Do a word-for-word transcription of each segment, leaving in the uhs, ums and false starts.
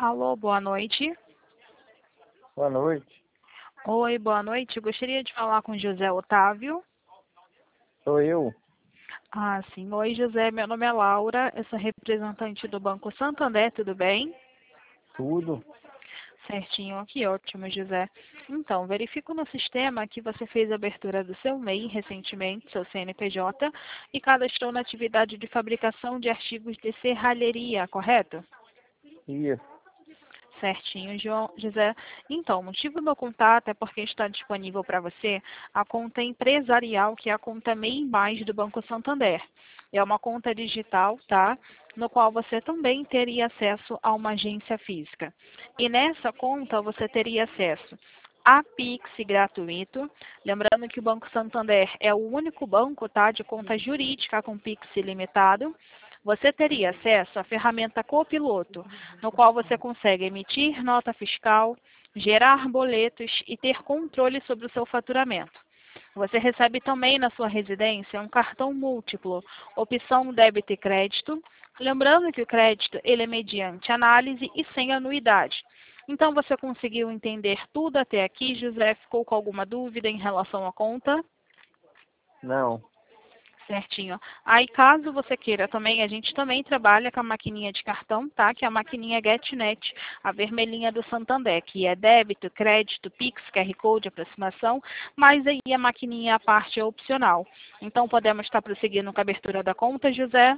Alô, boa noite. Boa noite. Oi, boa noite. Eu gostaria de falar com José Otávio. Sou eu. Ah, sim. Oi, José. Meu nome é Laura. Eu sou representante do Banco Santander, tudo bem? Tudo. Certinho, que ótimo, José. Então, verifico no sistema que você fez a abertura do seu M E I recentemente, seu C N P J, e cadastrou na atividade de fabricação de artigos de serralheria, correto? Isso. Certinho, João, José. Então, o motivo do meu contato é porque está disponível para você a conta empresarial, que é a conta M E I Mais do Banco Santander. É uma conta digital, tá? No qual você também teria acesso a uma agência física. E nessa conta você teria acesso a Pix gratuito. Lembrando que o Banco Santander é o único banco, tá, de conta jurídica com Pix ilimitado. Você teria acesso à ferramenta Copiloto, no qual você consegue emitir nota fiscal, gerar boletos e ter controle sobre o seu faturamento. Você recebe também na sua residência um cartão múltiplo, opção débito e crédito. Lembrando que o crédito ele é mediante análise e sem anuidade. Então, você conseguiu entender tudo até aqui, José? Ficou com alguma dúvida em relação à conta? Não. Certinho. Aí, caso você queira também, a gente também trabalha com a maquininha de cartão, tá? Que é a maquininha GetNet, a vermelhinha do Santander, que é débito, crédito, Pix, Q R Code, aproximação, mas aí a maquininha, a parte é opcional. Então, podemos estar prosseguindo com a abertura da conta, José?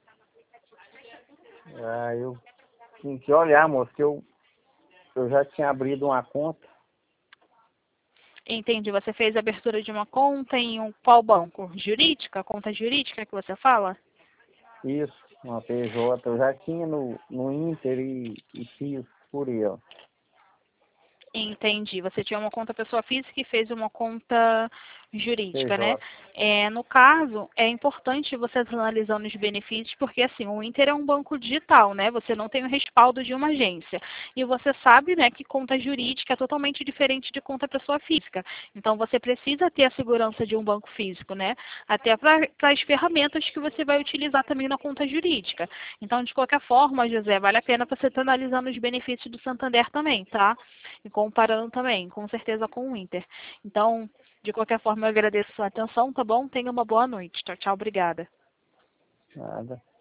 Ah, eu tinha que olhar, moço, que eu, eu já tinha abrido uma conta. Entendi. Você fez a abertura de uma conta em um, qual banco? Jurídica? Conta jurídica que você fala? Isso, uma P J. Eu já tinha no, no Inter e, e fiz por ele. Entendi. Você tinha uma conta pessoa física e fez uma conta jurídica, né? P J. É, no caso, é importante você analisando os benefícios, porque assim, o Inter é um banco digital, né? Você não tem o respaldo de uma agência. E você sabe, né, que conta jurídica é totalmente diferente de conta pessoa física. Então, você precisa ter a segurança de um banco físico, né? Até para as ferramentas que você vai utilizar também na conta jurídica. Então, de qualquer forma, José, vale a pena você estar analisando os benefícios do Santander também, tá? E comparando também, com certeza, com o Inter. Então, de qualquer forma, eu agradeço a sua atenção, tá bom? Tenha uma boa noite. Tchau, tchau, obrigada. Nada.